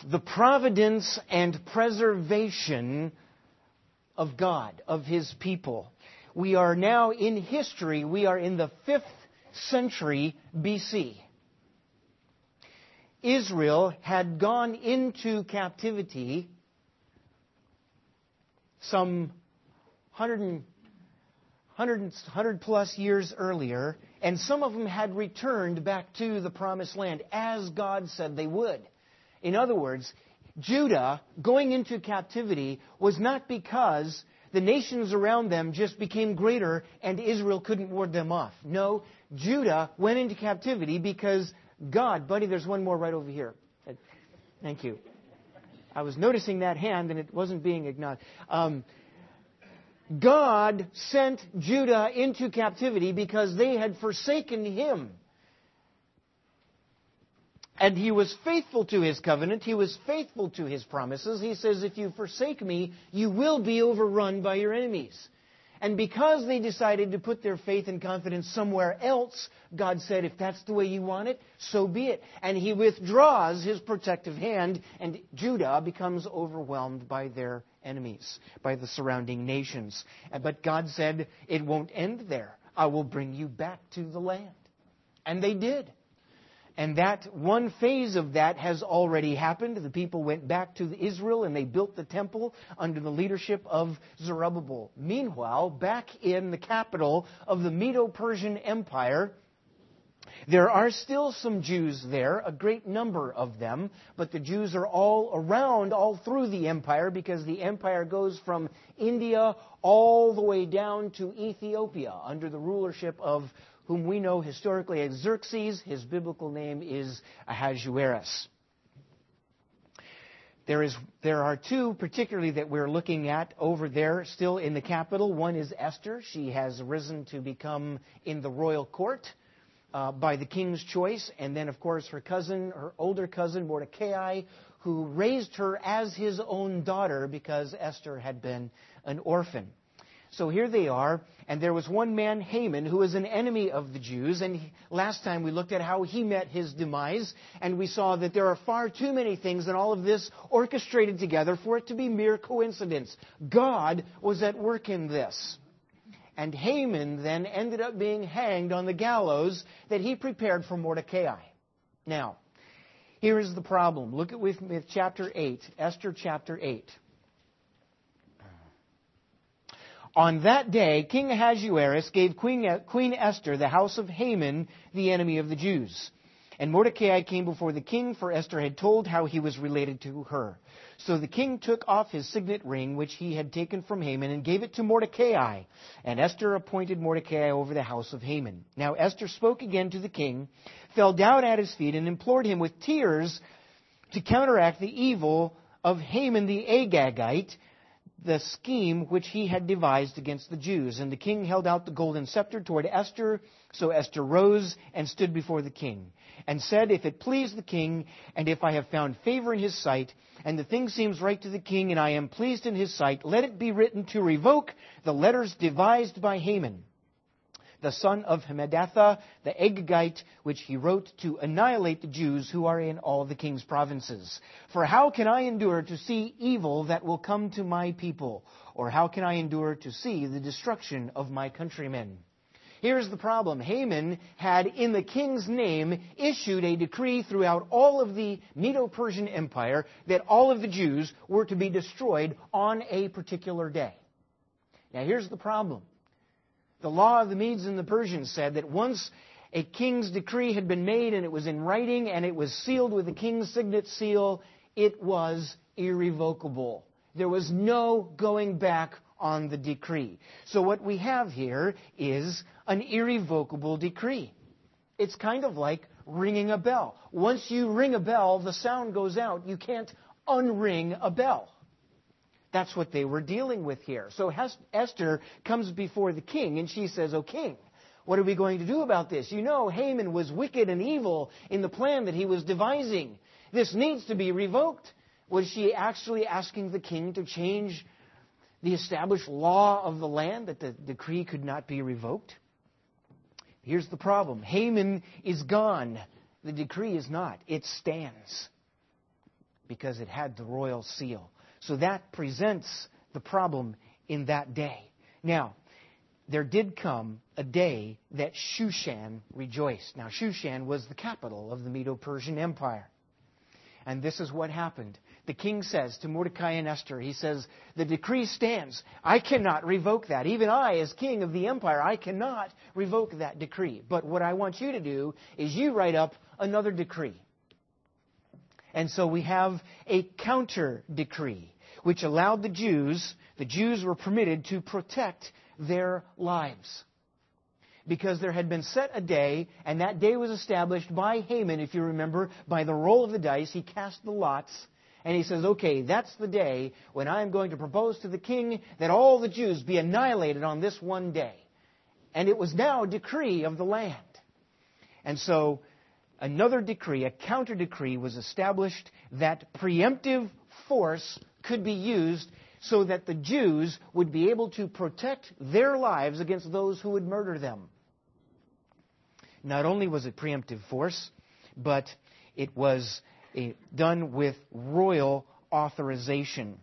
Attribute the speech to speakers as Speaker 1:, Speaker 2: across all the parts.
Speaker 1: the providence and preservation of God, of His people. We are now in history. We are in the 5th century BC. Israel had gone into captivity some 100 plus years earlier, and some of them had returned back to the Promised Land as God said they would. In other words, Judah going into captivity was not because the nations around them just became greater and Israel couldn't ward them off. No, Judah went into captivity because God, buddy, there's one more right over here. Thank you. I was noticing that hand and it wasn't being acknowledged. God sent Judah into captivity because they had forsaken Him. And He was faithful to His covenant. He was faithful to His promises. He says, if you forsake me, you will be overrun by your enemies. And because they decided to put their faith and confidence somewhere else, God said, if that's the way you want it, so be it. And He withdraws His protective hand, and Judah becomes overwhelmed by their enemies, by the surrounding nations. But God said, it won't end there. I will bring you back to the land. And they did. And that one phase of that has already happened. The people went back to Israel and they built the temple under the leadership of Zerubbabel. Meanwhile, back in the capital of the Medo-Persian Empire, there are still some Jews there, a great number of them, but the Jews are all around, all through the empire, because the empire goes from India all the way down to Ethiopia under the rulership of whom we know historically as Xerxes. His biblical name is Ahasuerus. There are two particularly that we're looking at over there still in the capital. One is Esther. She has risen to become in the royal court by the king's choice. And then, of course, her older cousin, Mordecai, who raised her as his own daughter because Esther had been an orphan. So here they are, and there was one man, Haman, who was an enemy of the Jews, and last time we looked at how he met his demise, and we saw that there are far too many things in all of this orchestrated together for it to be mere coincidence. God was at work in this. And Haman then ended up being hanged on the gallows that he prepared for Mordecai. Now, here is the problem. Look at with me at chapter 8, Esther chapter 8. On that day, King Ahasuerus gave Queen Esther the house of Haman, the enemy of the Jews. And Mordecai came before the king, for Esther had told how he was related to her. So the king took off his signet ring, which he had taken from Haman, and gave it to Mordecai. And Esther appointed Mordecai over the house of Haman. Now Esther spoke again to the king, fell down at his feet, and implored him with tears to counteract the evil of Haman the Agagite, the scheme which he had devised against the Jews. And the king held out the golden scepter toward Esther. So Esther rose and stood before the king, and said, if it please the king, and if I have found favor in his sight, and the thing seems right to the king, and I am pleased in his sight, let it be written to revoke the letters devised by Haman, the son of Hammedatha, the Agagite, which he wrote to annihilate the Jews who are in all the king's provinces. For how can I endure to see evil that will come to my people? Or how can I endure to see the destruction of my countrymen? Here's the problem. Haman had, in the king's name, issued a decree throughout all of the Medo-Persian Empire that all of the Jews were to be destroyed on a particular day. Now here's the problem. The law of the Medes and the Persians said that once a king's decree had been made and it was in writing and it was sealed with the king's signet seal, it was irrevocable. There was no going back on the decree. So what we have here is an irrevocable decree. It's kind of like ringing a bell. Once you ring a bell, the sound goes out. You can't unring a bell. That's what they were dealing with here. So Esther comes before the king and she says, "O king, what are we going to do about this? You know, Haman was wicked and evil in the plan that he was devising. This needs to be revoked." Was she actually asking the king to change the established law of the land, that the decree could not be revoked? Here's the problem. Haman is gone. The decree is not. It stands. because it had the royal seal. So that presents the problem in that day. Now, there did come a day that Shushan rejoiced. Now, Shushan was the capital of the Medo-Persian Empire. And this is what happened. The king says to Mordecai and Esther, he says, the decree stands. I cannot revoke that. Even I, as king of the empire, I cannot revoke that decree. But what I want you to do is you write up another decree. And so we have a counter decree, which allowed the Jews were permitted to protect their lives. Because there had been set a day, and that day was established by Haman, if you remember, by the roll of the dice. He cast the lots, and he says, okay, that's the day when I'm going to propose to the king that all the Jews be annihilated on this one day. And it was now a decree of the land. And so another decree, a counter decree, was established that preemptive force could be used so that the Jews would be able to protect their lives against those who would murder them. Not only was it preemptive force, but it was done with royal authorization.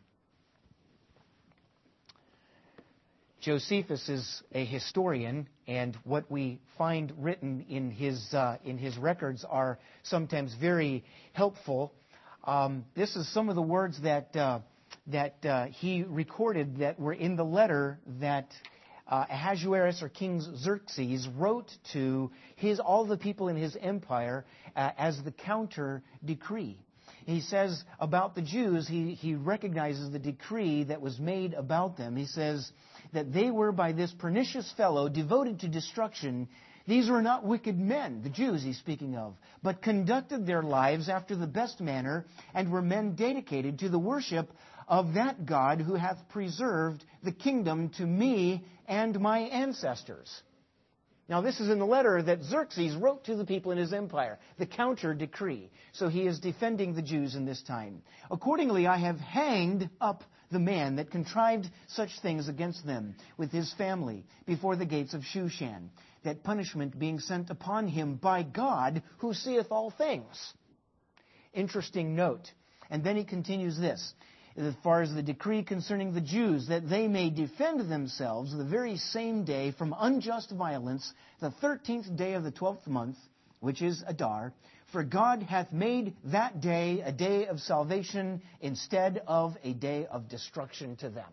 Speaker 1: Josephus is a historian, and what we find written in his records are sometimes very helpful. This is some of the words that he recorded that were in the letter that Ahasuerus or King Xerxes wrote to all the people in his empire as the counter decree. He says about the Jews, he recognizes the decree that was made about them. He says that they were by this pernicious fellow devoted to destruction. These were not wicked men, the Jews he's speaking of, but conducted their lives after the best manner, and were men dedicated to the worship of that God who hath preserved the kingdom to me and my ancestors. Now, this is in the letter that Xerxes wrote to the people in his empire, the counter decree. So he is defending the Jews in this time. Accordingly, I have hanged up the man that contrived such things against them with his family before the gates of Shushan, that punishment being sent upon him by God who seeth all things. Interesting note. And then he continues this. As far as the decree concerning the Jews, that they may defend themselves the very same day from unjust violence, the 13th day of the 12th month, which is Adar, for God hath made that day a day of salvation instead of a day of destruction to them.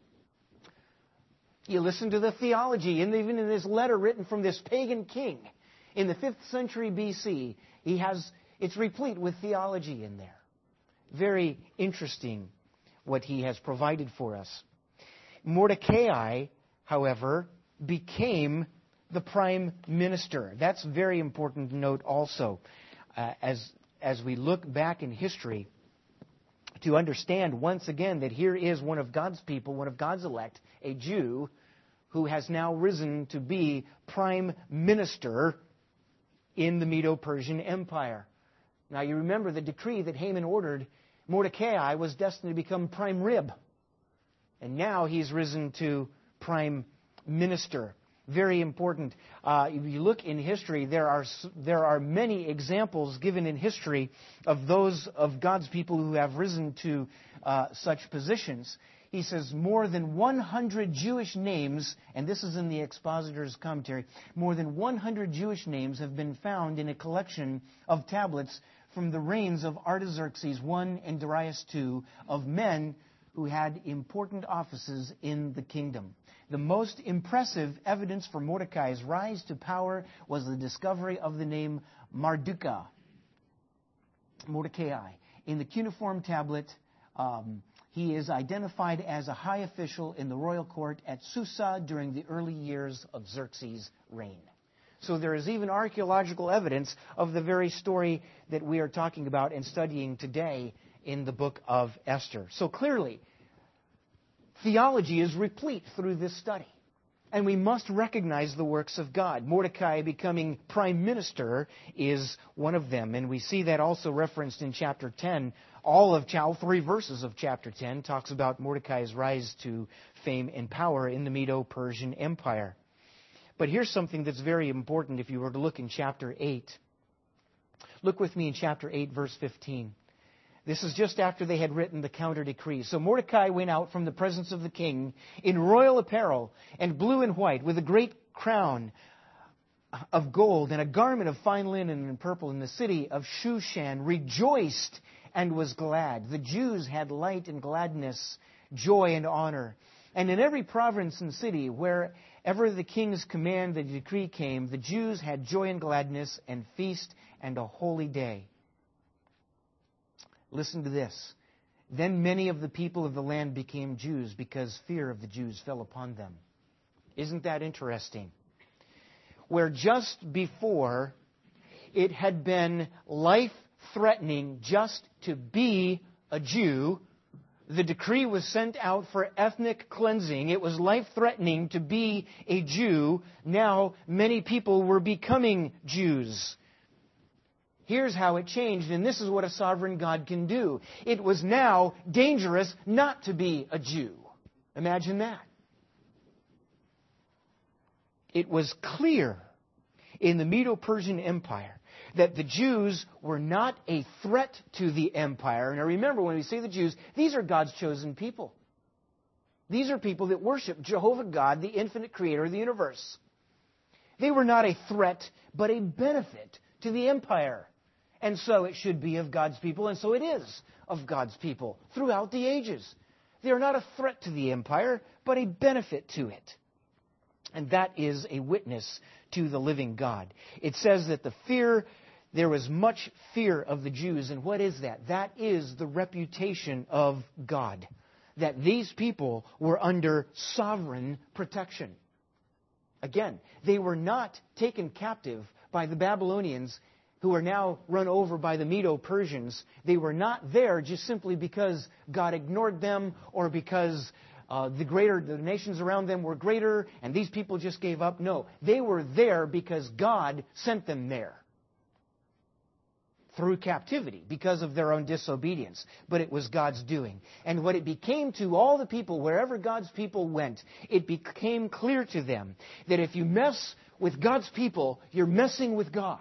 Speaker 1: You listen to the theology, and even in this letter written from this pagan king in the 5th century BC, it's replete with theology in there. Very interesting what he has provided for us. Mordecai, however, became the prime minister. That's a very important note also. As we look back in history to understand once again that here is one of God's people, one of God's elect, a Jew, who has now risen to be prime minister in the Medo-Persian Empire. Now you remember the decree that Haman ordered. Mordecai was destined to become prime rib. And now he's risen to prime minister. Very important. If you look in history, there are many examples given in history of those of God's people who have risen to such positions. He says more than 100 Jewish names, and this is in the expositor's commentary, more than 100 Jewish names have been found in a collection of tablets from the reigns of Artaxerxes I and Darius II of men who had important offices in the kingdom. The most impressive evidence for Mordecai's rise to power was the discovery of the name Mardukah, Mordecai. In the cuneiform tablet, he is identified as a high official in the royal court at Susa during the early years of Xerxes' reign. So there is even archaeological evidence of the very story that we are talking about and studying today in the book of Esther. So clearly, theology is replete through this study. And we must recognize the works of God. Mordecai becoming prime minister is one of them. And we see that also referenced in chapter 10. All 3 verses of chapter 10 talks about Mordecai's rise to fame and power in the Medo-Persian Empire. But here's something that's very important if you were to look in chapter 8. Look with me in chapter 8, verse 15. This is just after they had written the counter decree. So Mordecai went out from the presence of the king in royal apparel and blue and white, with a great crown of gold and a garment of fine linen and purple. In the city of Shushan rejoiced and was glad. The Jews had light and gladness, joy and honor. And in every province and city, wherever the king's command, the decree came, the Jews had joy and gladness and feast and a holy day. Listen to this. Then many of the people of the land became Jews because fear of the Jews fell upon them. Isn't that interesting? Where just before it had been life-threatening just to be a Jew, the decree was sent out for ethnic cleansing. It was life-threatening to be a Jew. Now many people were becoming Jews. Here's how it changed, and this is what a sovereign God can do. It was now dangerous not to be a Jew. Imagine that. It was clear in the Medo-Persian Empire that the Jews were not a threat to the empire. Now remember, when we say the Jews, these are God's chosen people. These are people that worship Jehovah God, the infinite creator of the universe. They were not a threat, but a benefit to the empire. And so it should be of God's people, and so it is of God's people throughout the ages. They are not a threat to the empire, but a benefit to it. And that is a witness to the living God. It says that there was much fear of the Jews. And what is that? That is the reputation of God. That these people were under sovereign protection. Again, they were not taken captive by the Babylonians, who are now run over by the Medo-Persians. They were not there just simply because God ignored them or because the nations around them were greater and these people just gave up. No, they were there because God sent them there through captivity because of their own disobedience. But it was God's doing. And what it became to all the people, wherever God's people went, it became clear to them that if you mess with God's people, you're messing with God.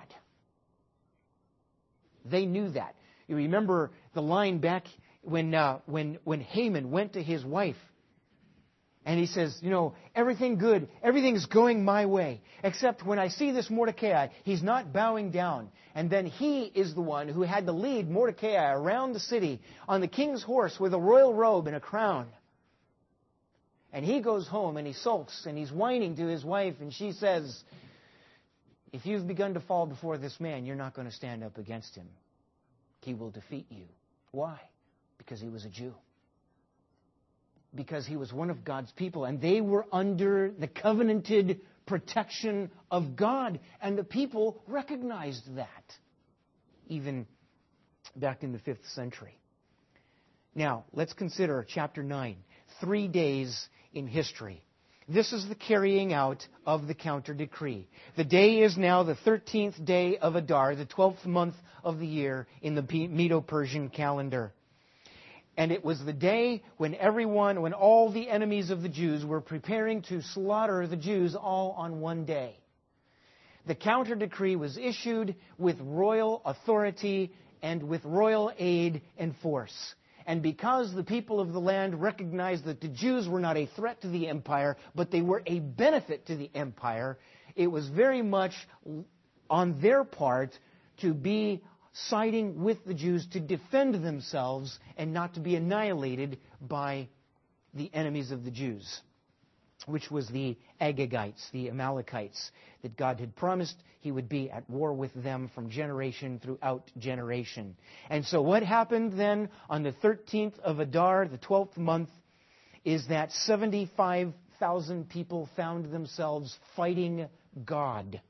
Speaker 1: They knew that. You remember the line back when Haman went to his wife and he says, everything good, everything's going my way, except when I see this Mordecai, he's not bowing down. And then he is the one who had to lead Mordecai around the city on the king's horse with a royal robe and a crown. And he goes home and he sulks and he's whining to his wife, and she says, if you've begun to fall before this man, you're not going to stand up against him. He will defeat you. Why? Because he was a Jew. Because he was one of God's people, and they were under the covenanted protection of God, and the people recognized that, even back in the 5th century. Now, let's consider chapter 9, 3 days in history. This is the carrying out of the counter decree. The day is now the 13th day of Adar, the 12th month of the year in the Medo-Persian calendar. And it was the day when all the enemies of the Jews were preparing to slaughter the Jews all on one day. The counter decree was issued with royal authority and with royal aid and force. And because the people of the land recognized that the Jews were not a threat to the empire, but they were a benefit to the empire, it was very much on their part to be siding with the Jews to defend themselves and not to be annihilated by the enemies of the Jews, which was the Agagites, the Amalekites, that God had promised He would be at war with them from generation throughout generation. And so what happened then on the 13th of Adar, the 12th month, is that 75,000 people found themselves fighting God.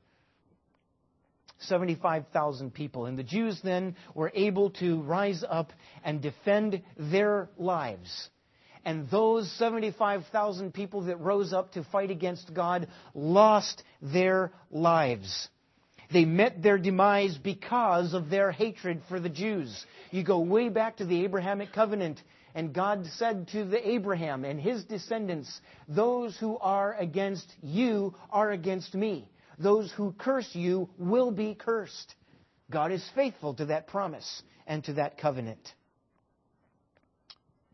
Speaker 1: 75,000 people. And the Jews then were able to rise up and defend their lives. And those 75,000 people that rose up to fight against God lost their lives. They met their demise because of their hatred for the Jews. You go way back to the Abrahamic covenant, and God said to the Abraham and his descendants, those who are against you are against me. Those who curse you will be cursed. God is faithful to that promise and to that covenant.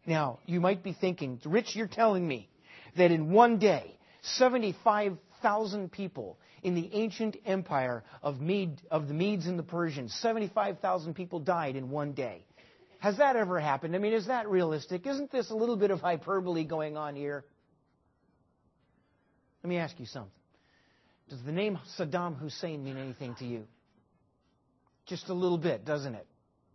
Speaker 1: Now, you might be thinking, Rich, you're telling me that in one day, 75,000 people in the ancient empire of the Medes and the Persians, 75,000 people died in one day. Has that ever happened? I mean, is that realistic? Isn't this a little bit of hyperbole going on here? Let me ask you something. Does the name Saddam Hussein mean anything to you? Just a little bit, doesn't it?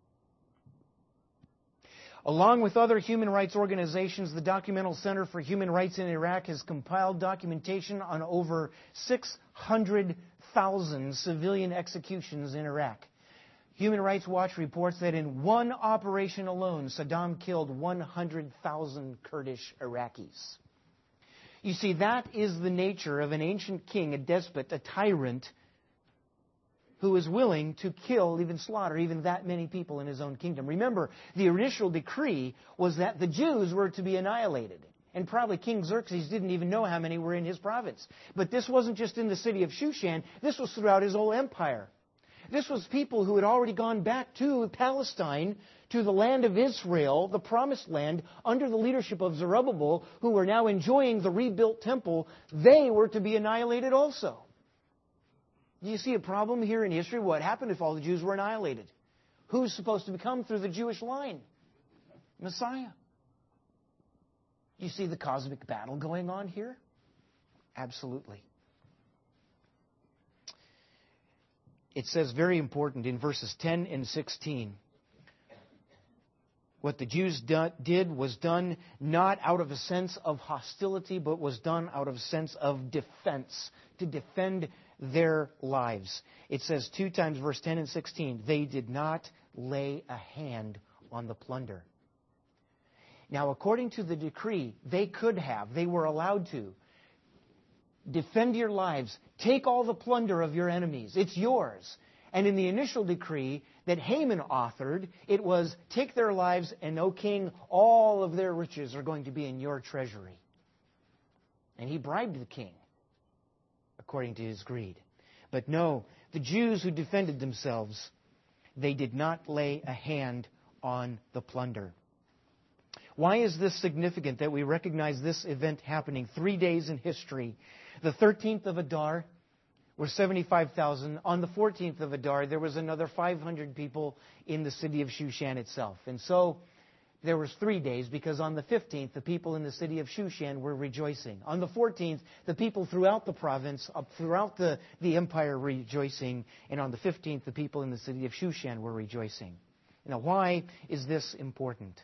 Speaker 1: Along with other human rights organizations, the Documental Center for Human Rights in Iraq has compiled documentation on over 600,000 civilian executions in Iraq. Human Rights Watch reports that in one operation alone, Saddam killed 100,000 Kurdish Iraqis. You see, that is the nature of an ancient king, a despot, a tyrant, who is willing to kill, even slaughter, even that many people in his own kingdom. Remember, the initial decree was that the Jews were to be annihilated. And probably King Xerxes didn't even know how many were in his province. But this wasn't just in the city of Shushan. This was throughout his whole empire. This was people who had already gone back to Palestine, to the land of Israel, the promised land, under the leadership of Zerubbabel, who were now enjoying the rebuilt temple. They were to be annihilated also. Do you see a problem here in history? What happened if all the Jews were annihilated? Who's supposed to become through the Jewish line? Messiah. Do you see the cosmic battle going on here? Absolutely. It says very important in verses 10 and 16. What the Jews did was done not out of a sense of hostility, but was done out of a sense of defense, to defend their lives. It says 2 times, verse 10 and 16, they did not lay a hand on the plunder. Now, according to the decree, they were allowed to defend your lives, take all the plunder of your enemies. It's yours. And in the initial decree that Haman authored, it was, take their lives, and, O king, all of their riches are going to be in your treasury. And he bribed the king, according to his greed. But no, the Jews who defended themselves, they did not lay a hand on the plunder. Why is this significant that we recognize this event happening 3 days in history? The 13th of Adar were 75,000. On the 14th of Adar, there was another 500 people in the city of Shushan itself. And so there was 3 days, because on the 15th, the people in the city of Shushan were rejoicing. On the 14th, the people throughout the province, throughout the empire were rejoicing. And on the 15th, the people in the city of Shushan were rejoicing. Now, why is this important?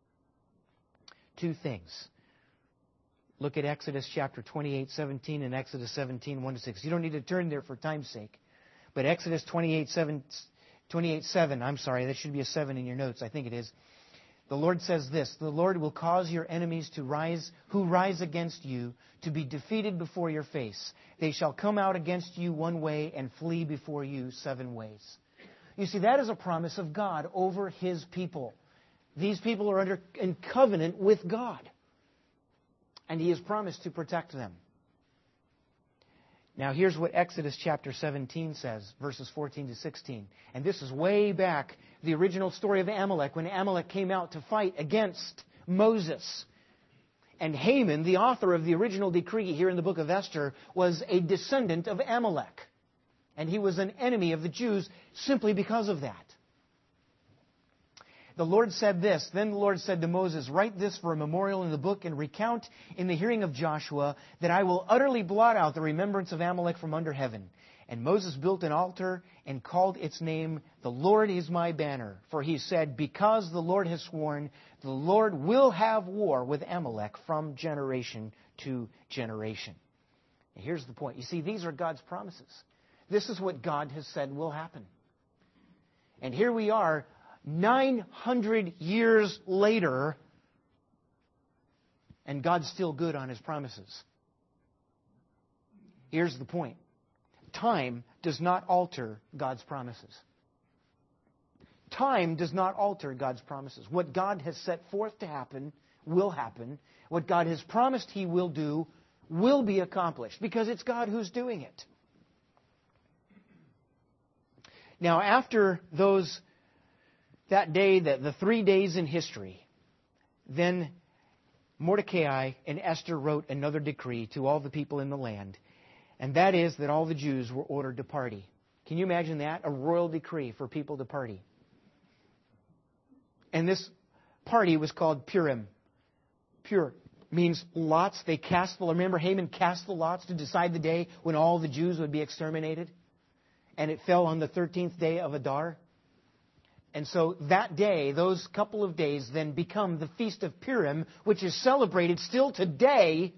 Speaker 1: 2 things. Look at Exodus chapter 28:17 and Exodus 17:1-6. You don't need to turn there for time's sake. But Exodus 28:7, I'm sorry, that should be a 7 in your notes. I think it is. The Lord says this, the Lord will cause your enemies who rise against you to be defeated before your face. They shall come out against you one way and flee before you 7 ways. You see, that is a promise of God over His people. These people are in covenant with God. And He has promised to protect them. Now here's what Exodus chapter 17 says, verses 14-16. And this is way back, the original story of Amalek, when Amalek came out to fight against Moses. And Haman, the author of the original decree here in the book of Esther, was a descendant of Amalek. And he was an enemy of the Jews simply because of that. The Lord said this, then the Lord said to Moses, write this for a memorial in the book and recount in the hearing of Joshua that I will utterly blot out the remembrance of Amalek from under heaven. And Moses built an altar and called its name, The Lord is my banner. For he said, because the Lord has sworn, the Lord will have war with Amalek from generation to generation. And here's the point. You see, these are God's promises. This is what God has said will happen. And here we are, 900 years later, and God's still good on His promises. Here's the point. Time does not alter God's promises. Time does not alter God's promises. What God has set forth to happen will happen. What God has promised He will do will be accomplished, because it's God who's doing it. Now, after that day, the 3 days in history, Then Mordecai and Esther wrote another decree to all the people in the land, and that is that all the Jews were ordered to party. Can you imagine that? A royal decree for people to party. And this party was called Purim. Pur means lots. They cast the, remember Haman cast the lots to decide the day when all the Jews would be exterminated? And it fell on the 13th day of Adar. And so that day, those couple of days, then become the Feast of Purim, which is celebrated still today,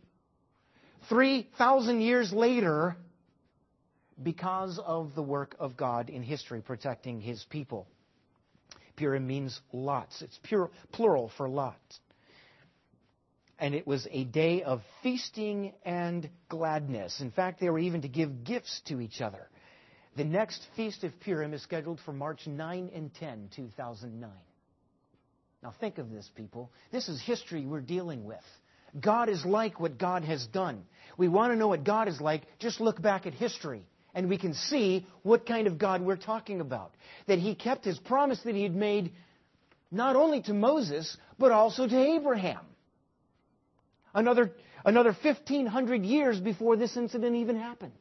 Speaker 1: 3,000 years later, because of the work of God in history protecting His people. Purim means lots. It's plural for lots. And it was a day of feasting and gladness. In fact, they were even to give gifts to each other. The next Feast of Purim is scheduled for March 9 and 10, 2009. Now think of this, people. This is history we're dealing with. God is like what God has done. We want to know what God is like, just look back at history. And we can see what kind of God we're talking about. That He kept His promise that He had made not only to Moses, but also to Abraham. Another 1,500 years before this incident even happened.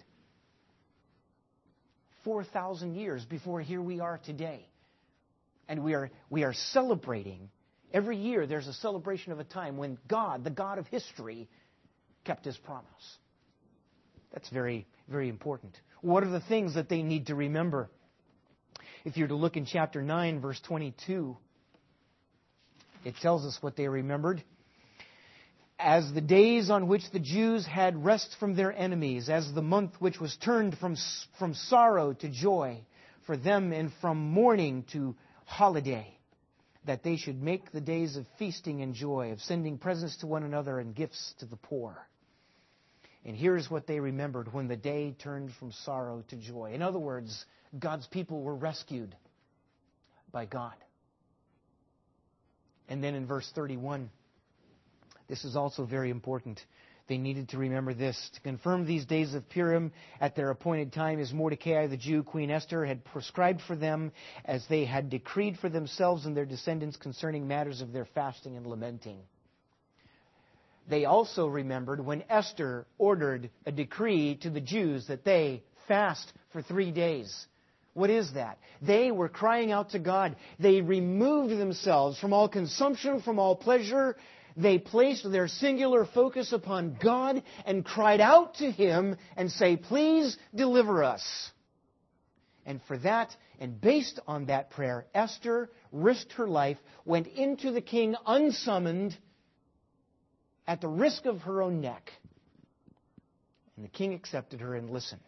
Speaker 1: 4,000 years before here we are today. And we are celebrating. Every year there's a celebration of a time when God, the God of history, kept His promise. That's very, very important. What are the things that they need to remember? If you're to look in chapter 9, verse 22, it tells us what they remembered. As the days on which the Jews had rest from their enemies, as the month which was turned from sorrow to joy for them, and from mourning to holiday, that they should make the days of feasting and joy, of sending presents to one another and gifts to the poor. And here's what they remembered when the day turned from sorrow to joy. In other words, God's people were rescued by God. And then in verse 31, this is also very important. They needed to remember this. To confirm these days of Purim at their appointed time, as Mordecai the Jew, Queen Esther, had prescribed for them, as they had decreed for themselves and their descendants concerning matters of their fasting and lamenting. They also remembered when Esther ordered a decree to the Jews that they fast for 3 days. What is that? They were crying out to God. They removed themselves from all consumption, from all pleasure. They placed their singular focus upon God and cried out to Him and say, "Please deliver us." And for that, and based on that prayer, Esther risked her life, went into the king unsummoned, at the risk of her own neck. And the king accepted her and listened.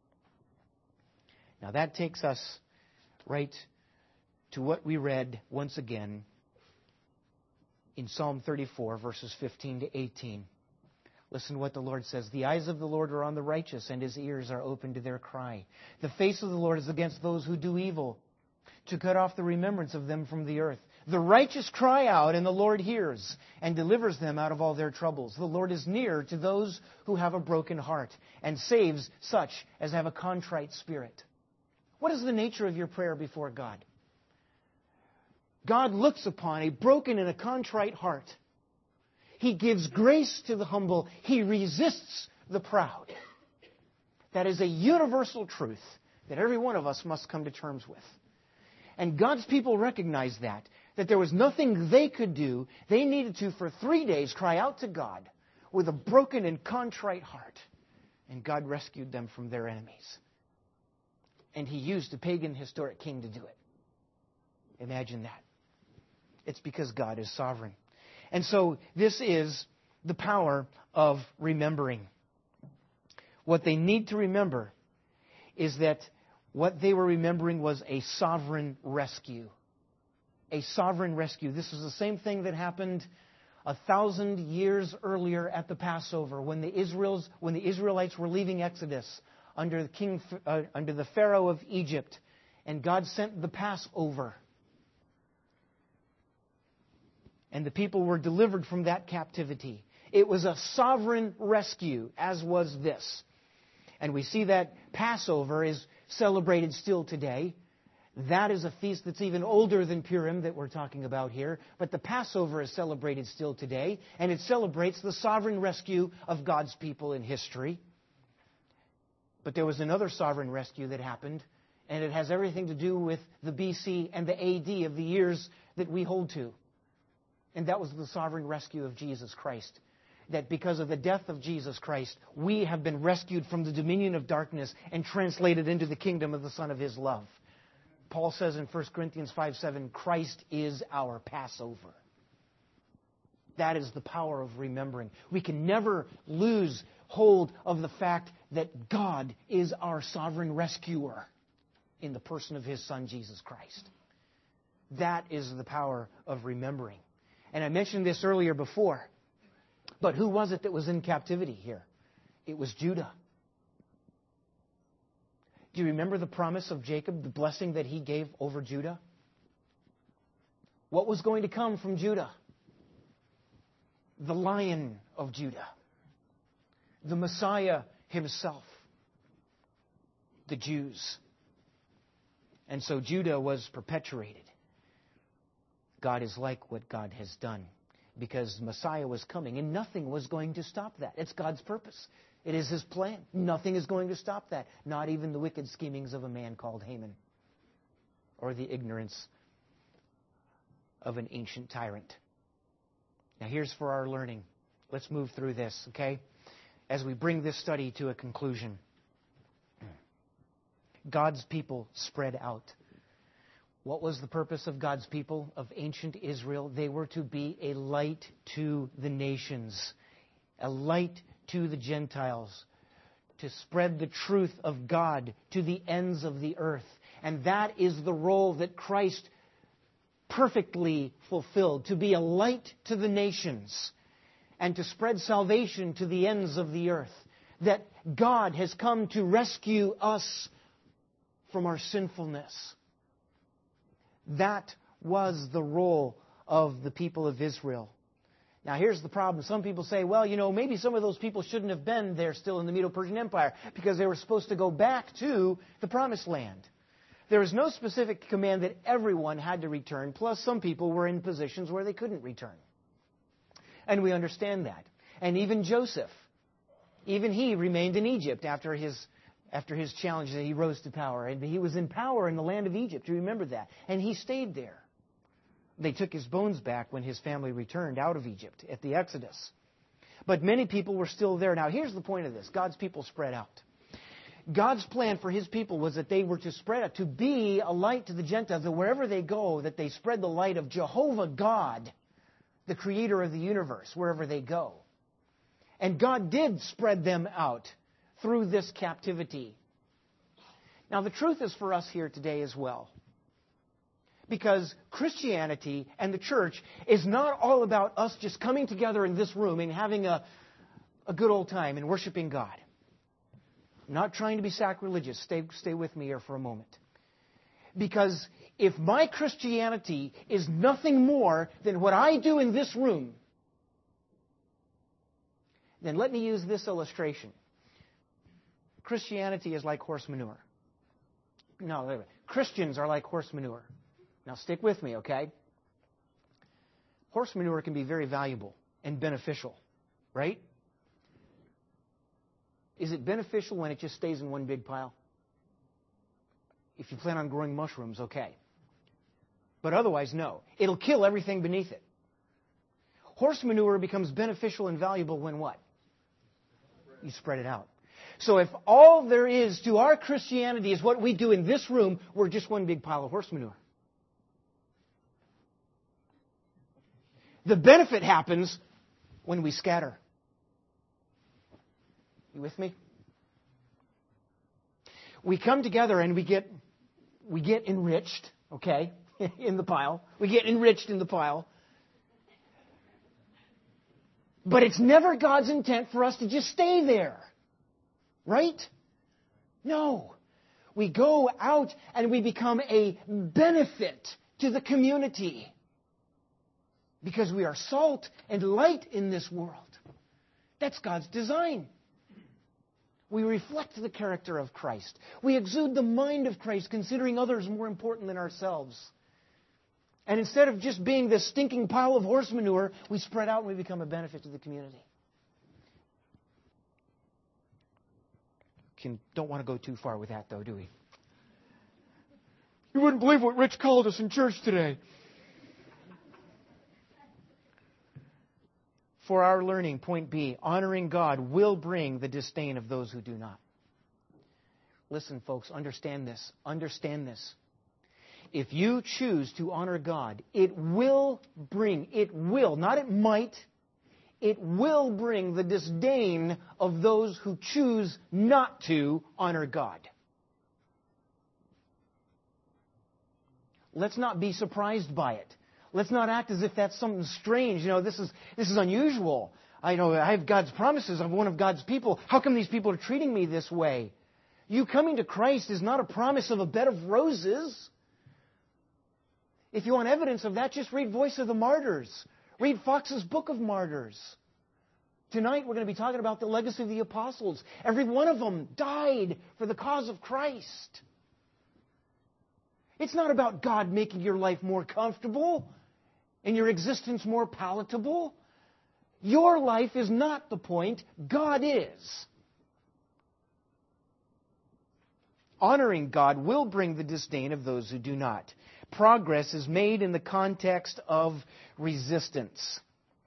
Speaker 1: Now that takes us right to what we read once again in Psalm 34, verses 15 to 18. Listen to what the Lord says. The eyes of the Lord are on the righteous, and His ears are open to their cry. The face of the Lord is against those who do evil, to cut off the remembrance of them from the earth. The righteous cry out, and the Lord hears and delivers them out of all their troubles. The Lord is near to those who have a broken heart and saves such as have a contrite spirit. What is the nature of your prayer before God? God looks upon a broken and a contrite heart. He gives grace to the humble. He resists the proud. That is a universal truth that every one of us must come to terms with. And God's people recognized that there was nothing they could do. They needed to, for 3 days, cry out to God with a broken and contrite heart. And God rescued them from their enemies. And He used a pagan historic king to do it. Imagine that. It's because God is sovereign. And so this is the power of remembering. What they need to remember is that what they were remembering was a sovereign rescue. A sovereign rescue. This is the same thing that happened 1,000 years earlier at the Passover when the Israelites were leaving Exodus under the Pharaoh of Egypt, and God sent the Passover. And the people were delivered from that captivity. It was a sovereign rescue, as was this. And we see that Passover is celebrated still today. That is a feast that's even older than Purim that we're talking about here. But the Passover is celebrated still today, and it celebrates the sovereign rescue of God's people in history. But there was another sovereign rescue that happened, and it has everything to do with the BC and the AD of the years that we hold to. And that was the sovereign rescue of Jesus Christ. That because of the death of Jesus Christ, we have been rescued from the dominion of darkness and translated into the kingdom of the Son of His love. Paul says in 1 Corinthians 5:7, Christ is our Passover. That is the power of remembering. We can never lose hold of the fact that God is our sovereign rescuer in the person of His Son, Jesus Christ. That is the power of remembering. And I mentioned this earlier before, but who was it that was in captivity here? It was Judah. Do you remember the promise of Jacob, the blessing that he gave over Judah? What was going to come from Judah? The Lion of Judah. The Messiah Himself. The Jews. And so Judah was perpetuated. God is like what God has done, because Messiah was coming and nothing was going to stop that. It's God's purpose. It is His plan. Nothing is going to stop that. Not even the wicked schemings of a man called Haman, or the ignorance of an ancient tyrant. Now here's for our learning. Let's move through this, okay? As we bring this study to a conclusion. God's people spread out. What was the purpose of God's people, of ancient Israel? They were to be a light to the nations, a light to the Gentiles, to spread the truth of God to the ends of the earth. And that is the role that Christ perfectly fulfilled, to be a light to the nations and to spread salvation to the ends of the earth. That God has come to rescue us from our sinfulness. That was the role of the people of Israel. Now here's the problem. Some people say, well, maybe some of those people shouldn't have been there still in the Medo-Persian Empire because they were supposed to go back to the Promised Land. There is no specific command that everyone had to return, plus some people were in positions where they couldn't return. And we understand that. And even Joseph, even he remained in Egypt after his challenge that he rose to power. And he was in power in the land of Egypt. You remember that. And he stayed there. They took his bones back when his family returned out of Egypt at the Exodus. But many people were still there. Now, here's the point of this. God's people spread out. God's plan for His people was that they were to spread out, to be a light to the Gentiles, that wherever they go, that they spread the light of Jehovah God, the Creator of the universe, wherever they go. And God did spread them out through this captivity. Now, the truth is for us here today as well. Because Christianity and the church is not all about us just coming together in this room and having a good old time and worshiping God. I'm not trying to be sacrilegious. Stay with me here for a moment. Because if my Christianity is nothing more than what I do in this room, then let me use this illustration. Christianity is like horse manure. No, wait a minute. Christians are like horse manure. Now stick with me, okay? Horse manure can be very valuable and beneficial, right? Is it beneficial when it just stays in one big pile? If you plan on growing mushrooms, okay. But otherwise, no. It'll kill everything beneath it. Horse manure becomes beneficial and valuable when what? You spread it out. So if all there is to our Christianity is what we do in this room, we're just one big pile of horse manure. The benefit happens when we scatter. You with me? We come together and we get enriched, okay, in the pile. We get enriched in the pile. But it's never God's intent for us to just stay there. Right? No. We go out and we become a benefit to the community. Because we are salt and light in this world. That's God's design. We reflect the character of Christ. We exude the mind of Christ, considering others more important than ourselves. And instead of just being this stinking pile of horse manure, we spread out and we become a benefit to the community. Don't want to go too far with that, though, do we? You wouldn't believe what Rich called us in church today. For our learning, point B, honoring God will bring the disdain of those who do not. Listen, folks, understand this. Understand this. If you choose to honor God, it will, not it might, it will bring the disdain of those who choose not to honor God. Let's not be surprised by it. Let's not act as if that's something strange. This is unusual. I know I have God's promises. I'm one of God's people. How come these people are treating me this way? You coming to Christ is not a promise of a bed of roses. If you want evidence of that, just read Voice of the Martyrs. Read Fox's Book of Martyrs. Tonight we're going to be talking about the legacy of the apostles. Every one of them died for the cause of Christ. It's not about God making your life more comfortable and your existence more palatable. Your life is not the point. God is. Honoring God will bring the disdain of those who do not. Progress is made in the context of resistance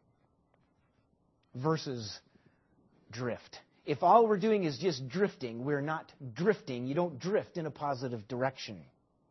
Speaker 1: versus drift. If all we're doing is just drifting, we're not drifting. You don't drift in a positive direction.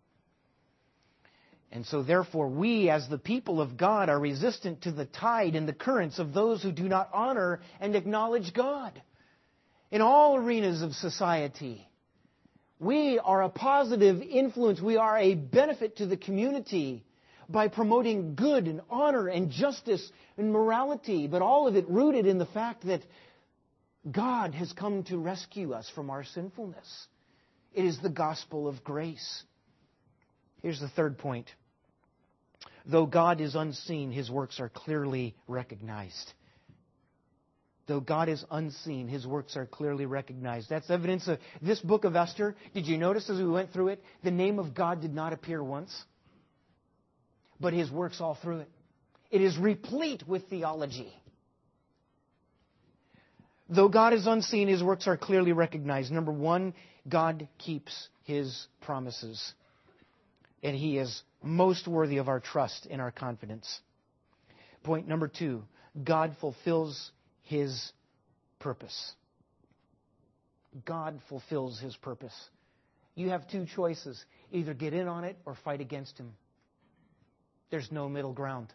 Speaker 1: And so therefore, we as the people of God are resistant to the tide and the currents of those who do not honor and acknowledge God. In all arenas of society, we are a positive influence. We are a benefit to the community by promoting good and honor and justice and morality, but all of it rooted in the fact that God has come to rescue us from our sinfulness. It is the gospel of grace. Here's the third point. Though God is unseen, His works are clearly recognized. Though God is unseen, His works are clearly recognized. That's evidence of this book of Esther. Did you notice as we went through it, the name of God did not appear once, but His works all through it. It is replete with theology. Though God is unseen, His works are clearly recognized. Number one, God keeps His promises. And He is most worthy of our trust and our confidence. Point number two, God fulfills His purpose. God fulfills His purpose. You have two choices. Either get in on it or fight against Him. There's no middle ground.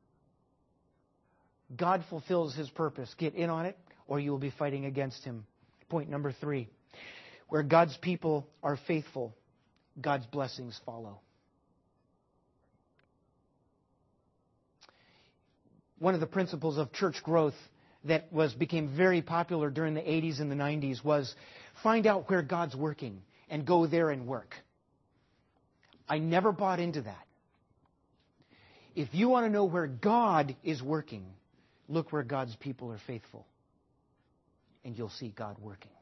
Speaker 1: God fulfills His purpose. Get in on it or you will be fighting against Him. Point number three, where God's people are faithful, God's blessings follow. One of the principles of church growth that became very popular during the 80s and the 90s was find out where God's working and go there and work. I never bought into that. If you want to know where God is working, look where God's people are faithful, and you'll see God working.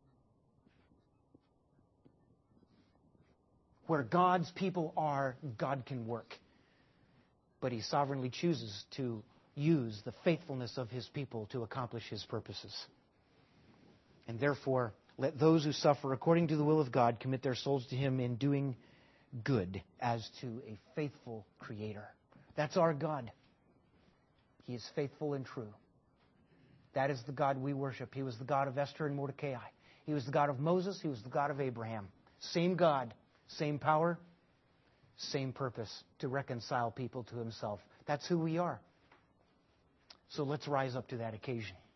Speaker 1: Where God's people are, God can work. But He sovereignly chooses to use the faithfulness of His people to accomplish His purposes. And therefore, let those who suffer according to the will of God commit their souls to Him in doing good as to a faithful Creator. That's our God. He is faithful and true. That is the God we worship. He was the God of Esther and Mordecai. He was the God of Moses. He was the God of Abraham. Same God, same power, same purpose to reconcile people to Himself. That's who we are. So let's rise up to that occasion.